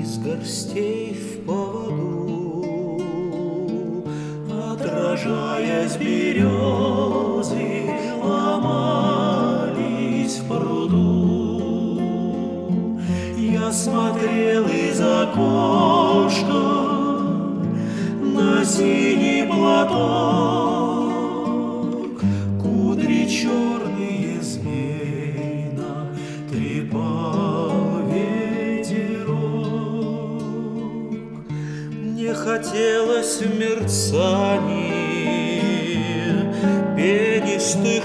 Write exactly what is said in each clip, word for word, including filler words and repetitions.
из горстей в поводу, отражаясь березы, ломались в пруду. Я смотрел из окошка на синий платок, кудри черные змейно трепал ветерок. Мне хотелось в мерцании пенистых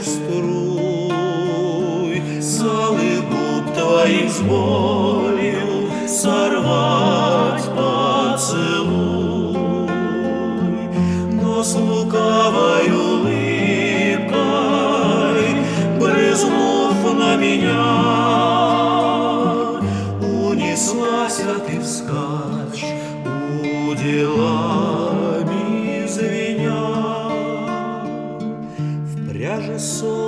струй с алых губ твоих с болью сорвать поцелуй, но с лукавой улыбкой, брызнув на меня, унеслась, а ты вскачь, уделами звеня. В пряже сон